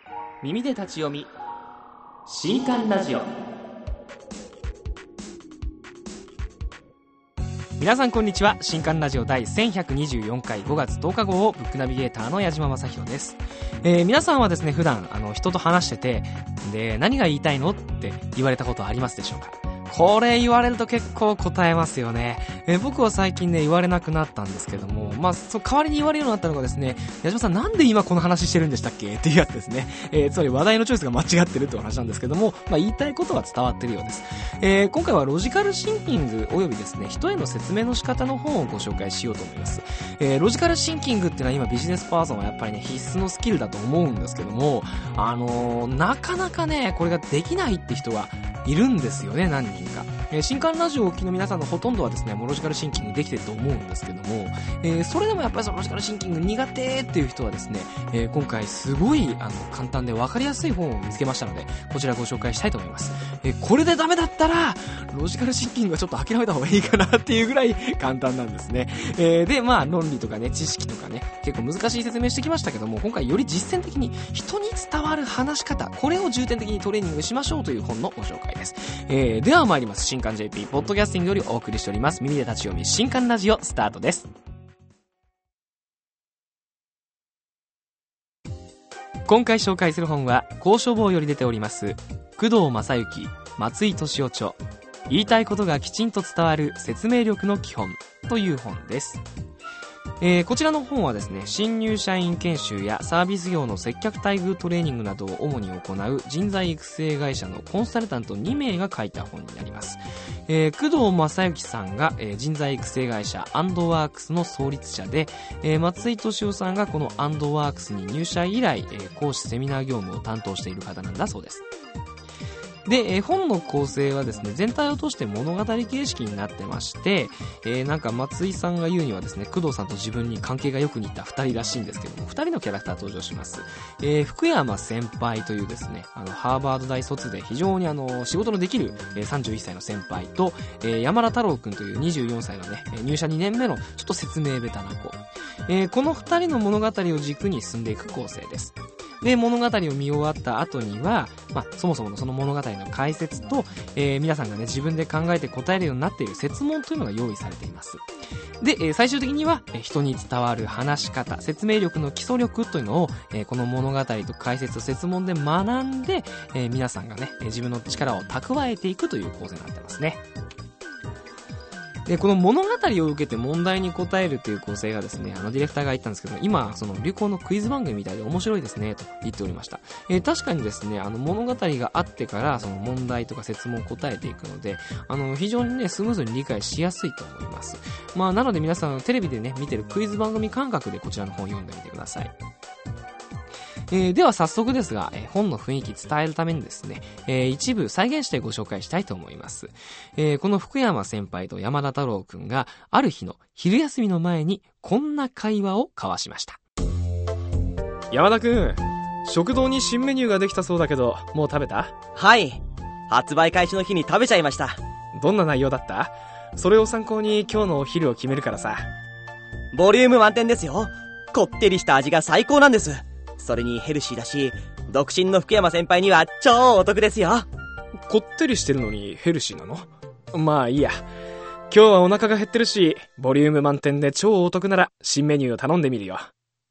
耳で立ち読み新刊ラジオ。皆さんこんにちは。新刊ラジオ第1124回5月10日号をブックナビゲーターの矢島正弘です。皆さんはですね、普段人と話してて、で何が言いたいのって言われたことありますでしょうか。これ言われると結構答えますよね。僕は最近ね言われなくなったんですけども、代わりに言われるようになったのがですね、矢島さんなんで今この話してるんでしたっけっていうやつですね。つまり話題のチョイスが間違ってるってお話なんですけども、言いたいことは伝わってるようです。今回はロジカルシンキングおよびですね、人への説明の仕方の本をご紹介しようと思います。ロジカルシンキングっていうのは今ビジネスパーソンはやっぱりね必須のスキルだと思うんですけども、なかなかねこれができないって人がいるんですよね、何人か。新刊ラジオをお聞きの皆さんのほとんどはですね、もうロジカルシンキングできてると思うんですけども、それでもやっぱりそのロジカルシンキング苦手っていう人はですね、今回すごい簡単で分かりやすい本を見つけましたので、こちらご紹介したいと思います。これでダメだったらロジカルシンキングはちょっと諦めた方がいいかなっていうぐらい簡単なんですね。で論理とかね知識とかね結構難しい説明してきましたけども、今回より実践的に人に伝わる話し方、これを重点的にトレーニングしましょうという本のご紹介です。では参ります。新刊 JP ポッドキャスティングよりお送りしております耳で立ち読み新刊ラジオスタートです。今回紹介する本は公書房より出ております工藤正幸、松井俊夫著、言いたいことがきちんと伝わる説明力の基本という本です。こちらの本はですね、新入社員研修やサービス業の接客待遇トレーニングなどを主に行う人材育成会社のコンサルタント2名が書いた本になります。工藤正幸さんが、人材育成会社アンドワークスの創立者で、松井俊夫さんがこのアンドワークスに入社以来、講師セミナー業務を担当している方なんだそうです。で、本の構成はですね、全体を通して物語形式になってまして、松井さんが言うにはですね、工藤さんと自分に関係がよく似た2人らしいんですけども、2人のキャラクター登場します。福山先輩というですね、ハーバード大卒で非常に仕事のできる、31歳の先輩と、山田太郎くんという24歳のね、入社2年目のちょっと説明ベタな子。この2人の物語を軸に進んでいく構成です。で、物語を見終わった後には、そもそものその物語の解説と、皆さんがね、自分で考えて答えるようになっている設問というのが用意されています。で、最終的には、人に伝わる話し方、説明力の基礎力というのを、この物語と解説と設問で学んで、皆さんがね、自分の力を蓄えていくという構成になってますね。で、この物語を受けて問題に答えるという構成がですね、ディレクターが言ったんですけど、今、その流行のクイズ番組みたいで面白いですね、と言っておりました。確かにですね、物語があってから、その問題とか説問を答えていくので、非常にね、スムーズに理解しやすいと思います。なので皆さん、テレビでね、見てるクイズ番組感覚でこちらの本を読んでみてください。では早速ですが、本の雰囲気伝えるためにですね、一部再現してご紹介したいと思います。この福山先輩と山田太郎くんがある日の昼休みの前にこんな会話を交わしました。 山田くん、食堂に新メニューができたそうだけど、もう食べた？ はい、発売開始の日に食べちゃいました。 どんな内容だった？それを参考に今日のお昼を決めるからさ。 ボリューム満点ですよ。こってりした味が最高なんです。それにヘルシーだし、独身の福山先輩には超お得ですよ。 こってりしてるのにヘルシーなの？まあいいや。今日はお腹が減ってるし、ボリューム満点で超お得なら新メニューを頼んでみるよ。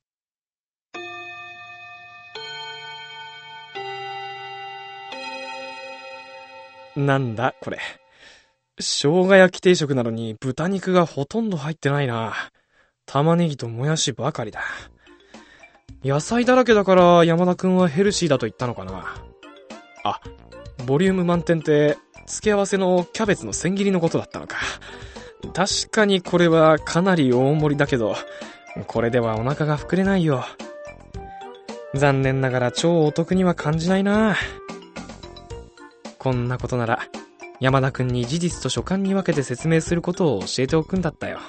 なんだこれ。生姜焼き定食なのに豚肉がほとんど入ってないな。玉ねぎともやしばかりだ。野菜だらけだから山田くんはヘルシーだと言ったのかな。あ、ボリューム満点って付け合わせのキャベツの千切りのことだったのか。確かにこれはかなり大盛りだけど、これではお腹が膨れないよ。残念ながら超お得には感じないな。こんなことなら山田くんに事実と所感に分けて説明することを教えておくんだったよ。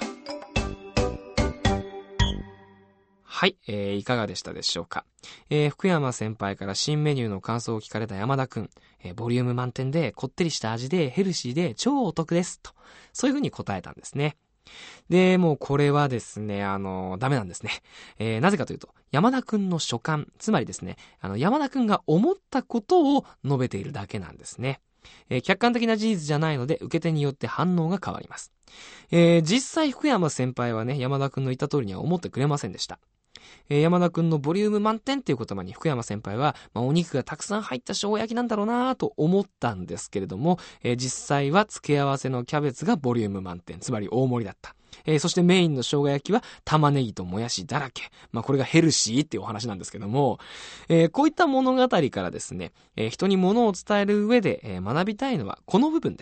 はい、いかがでしたでしょうか。福山先輩から新メニューの感想を聞かれた山田くん、ボリューム満点でこってりした味でヘルシーで超お得ですと、そういう風に答えたんですね。 で、もうこれはですね、ダメなんですね。なぜかというと、山田くんの所感、つまりですね、山田くんが思ったことを述べているだけなんですね。客観的な事実じゃないので、受け手によって反応が変わります。実際福山先輩はね、山田くんの言った通りには思ってくれませんでした。山田くんのボリューム満点っていう言葉に福山先輩は、お肉がたくさん入った生姜焼きなんだろうなと思ったんですけれども、実際は付け合わせのキャベツがボリューム満点、つまり大盛りだった。そしてメインの生姜焼きは玉ねぎともやしだらけ。これがヘルシーっていうお話なんですけども、こういった物語からですね、人に物を伝える上で、学びたいのはこの部分です。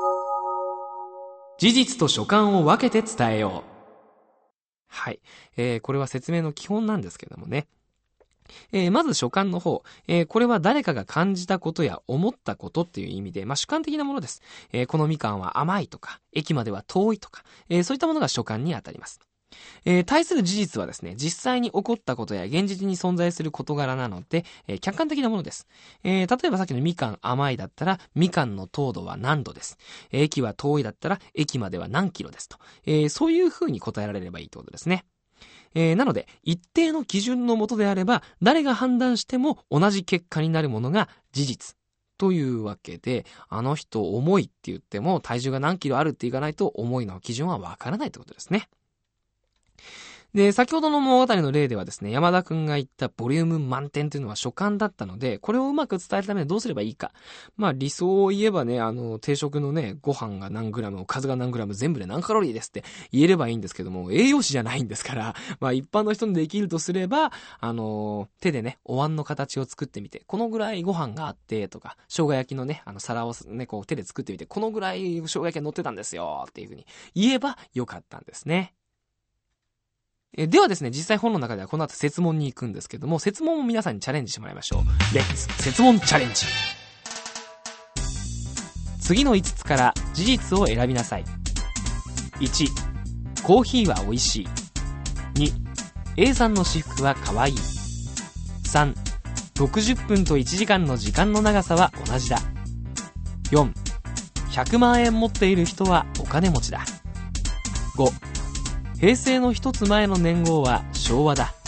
事実と所感を分けて伝えよう。はい。これは説明の基本なんですけどもね。まず所感の方、これは誰かが感じたことや思ったことっていう意味で、主観的なものです。このみかんは甘いとか、駅までは遠いとか、そういったものが所感にあたります。対する事実はですね、実際に起こったことや現実に存在する事柄なので、客観的なものです。例えばさっきのみかん甘いだったら、みかんの糖度は何度です。駅は遠いだったら、駅までは何キロですと。そういう風に答えられればいいってことですね。なので、一定の基準のもとであれば、誰が判断しても同じ結果になるものが事実。というわけで、あの人重いって言っても、体重が何キロあるって言わないと、重いの基準はわからないってことですね。で、先ほどの物語の例ではですね、山田くんが言ったボリューム満点というのは所感だったので、これをうまく伝えるためにどうすればいいか。理想を言えばね、定食のね、ご飯が何グラム、おかずが何グラム、全部で何カロリーですって言えればいいんですけども、栄養士じゃないんですから、一般の人にできるとすれば、手でね、お椀の形を作ってみて、このぐらいご飯があって、とか、生姜焼きのね、皿をね、こう手で作ってみて、このぐらい生姜焼きが乗ってたんですよ、っていう風に言えばよかったんですね。ではですね、実際本の中ではこの後設問に行くんですけども、設問も皆さんにチャレンジしてもらいましょう。レッツ、設問チャレンジ。次の5つから事実を選びなさい。1、コーヒーは美味しい。2、A さんの私服は可愛い。3、60分と1時間の時間の長さは同じだ。4、100万円持っている人はお金持ちだ。5、平成の一つ前の年号は昭和だ。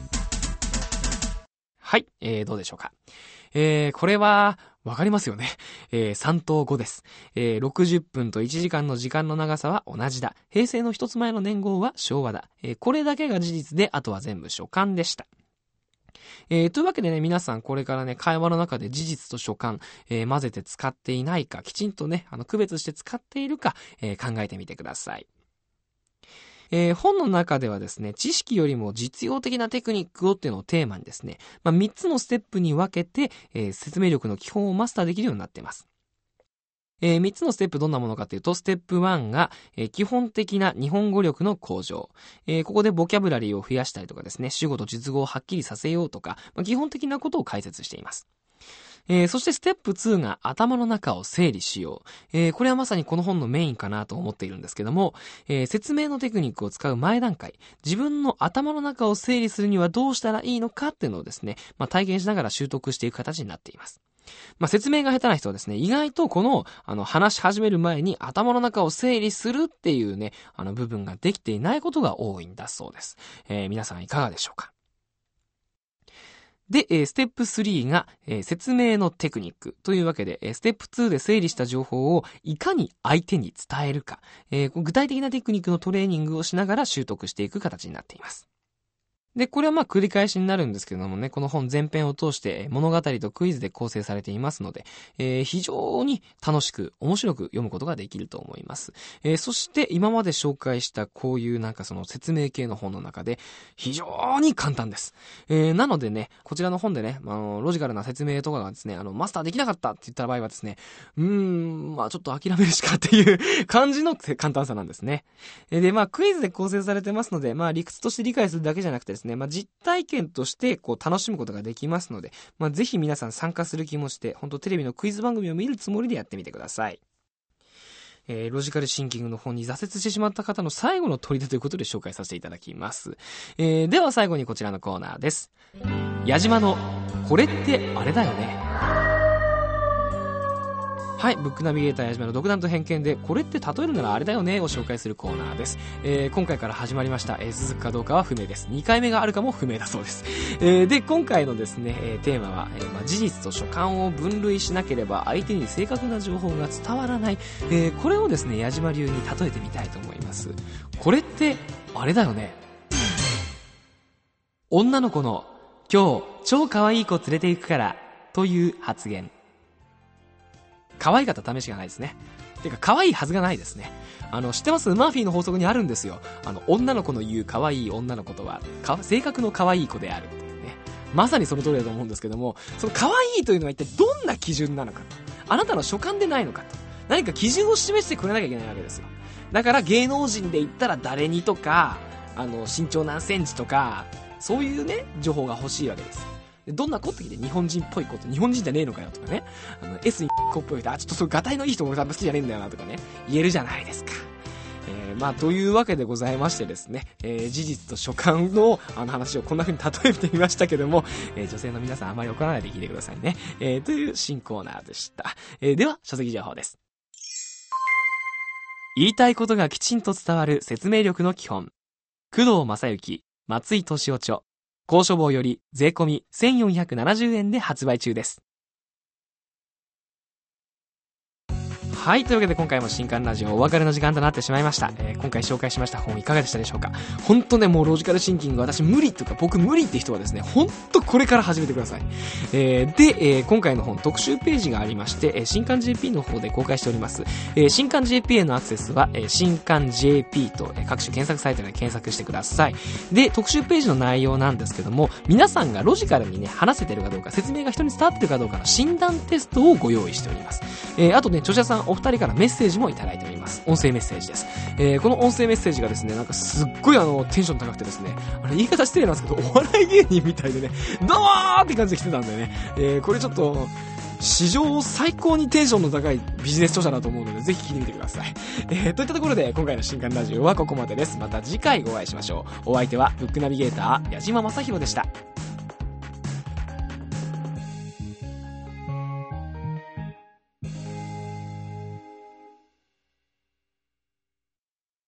はい、どうでしょうか。これはわかりますよね。3と5です。60分と1時間の時間の長さは同じだ。平成の一つ前の年号は昭和だ。これだけが事実で、あとは全部所感でした。というわけでね、皆さんこれからね、会話の中で事実と所感、混ぜて使っていないか、きちんとね、区別して使っているか、考えてみてください。本の中ではですね、知識よりも実用的なテクニックをっていうのをテーマにですね、3つのステップに分けて、説明力の基本をマスターできるようになっています。3つのステップどんなものかというと、ステップ1が、基本的な日本語力の向上。ここでボキャブラリーを増やしたりとかですね、主語と述語をはっきりさせようとか、基本的なことを解説しています。そしてステップ2が頭の中を整理しよう。これはまさにこの本のメインかなと思っているんですけども、説明のテクニックを使う前段階、自分の頭の中を整理するにはどうしたらいいのかっていうのをですね、体験しながら習得していく形になっています。説明が下手な人はですね、意外とこの、話し始める前に頭の中を整理するっていうね、部分ができていないことが多いんだそうです。皆さんいかがでしょうか。で、ステップ3が、説明のテクニックというわけで、ステップ2で整理した情報をいかに相手に伝えるか、具体的なテクニックのトレーニングをしながら習得していく形になっています。で、これは繰り返しになるんですけどもね、この本全編を通して物語とクイズで構成されていますので、非常に楽しく面白く読むことができると思います。そして今まで紹介したこういうその説明系の本の中で非常に簡単です。なのでね、こちらの本でね、ロジカルな説明とかがですね、マスターできなかったって言った場合はですね、ちょっと諦めるしかっていう感じの簡単さなんですね。で、クイズで構成されてますので、理屈として理解するだけじゃなくてですね、実体験として楽しむことができますので、ぜひ皆さん参加する気持ちで、本当テレビのクイズ番組を見るつもりでやってみてください。ロジカルシンキングの本に挫折してしまった方の最後の砦ということで紹介させていただきます。では最後にこちらのコーナーです。矢島のこれってあれだよね。 はい、ブックナビゲーター矢島の独断と偏見で、これって例えるならあれだよねを紹介するコーナーです。今回から始まりました。続くかどうかは不明です。2回目があるかも不明だそうです。で、今回のですね、テーマは、事実と所感を分類しなければ相手に正確な情報が伝わらない。これをですね、矢島流に例えてみたいと思います。これって、あれだよね。女の子の、今日、超可愛い子連れて行くから、という発言。可愛かった試しがないですね。てか可愛いはずがないですね。知ってます？マーフィーの法則にあるんですよ。女の子の言う可愛い女の子とは性格の可愛い子であるっていうね。まさにその通りだと思うんですけども、その可愛いというのは一体どんな基準なのかと、あなたの所感でないのかと、何か基準を示してくれなきゃいけないわけですよ。だから芸能人で言ったら誰にとか、身長何センチとか、そういうね情報が欲しいわけです。どんな子って聞いて、日本人っぽい子って、日本人じゃねえのかよとかね、S に子っぽい人、ちょっとそうガタイのいい人俺多分好きじゃねえんだよなとかね、言えるじゃないですか。というわけでございましてですね、事実と所感の話をこんな風に例えてみましたけども、女性の皆さんあまり怒らないで聞いてくださいね。という新コーナーでした。では、書籍情報です。言いたいことがきちんと伝わる説明力の基本。工藤正幸、松井俊夫著。高書房より税込み1470円で発売中です。はい、というわけで今回も新刊ラジオお別れの時間となってしまいました。今回紹介しました本いかがでしたでしょうか。本当ね、もうロジカルシンキング私無理とか僕無理って人はですね、本当これから始めてください。で、今回の本特集ページがありまして、新刊 JP の方で公開しております。新刊 JP へのアクセスは、新刊 JP と、各種検索サイトで検索してください。で、特集ページの内容なんですけども、皆さんがロジカルにね、話せてるかどうか、説明が人に伝わってるかどうかの診断テストをご用意しております。あとね、著者さんお二人からメッセージもいただいております。音声メッセージです。この音声メッセージがですね、なんかすっごいテンション高くてですね、言い方失礼なんですけど、お笑い芸人みたいでね、どうもーって感じで来てたんでね、これちょっと、史上最高にテンションの高いビジネス著者だと思うので、ぜひ聞いてみてください。といったところで、今回の新刊ラジオはここまでです。また次回お会いしましょう。お相手は、ブックナビゲーター、矢島正宏でした。